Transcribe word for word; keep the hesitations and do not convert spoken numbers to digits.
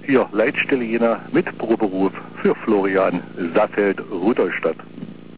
Hier Leitstelle Jena mit Proberuf für Florian Saffeld, Rudolstadt.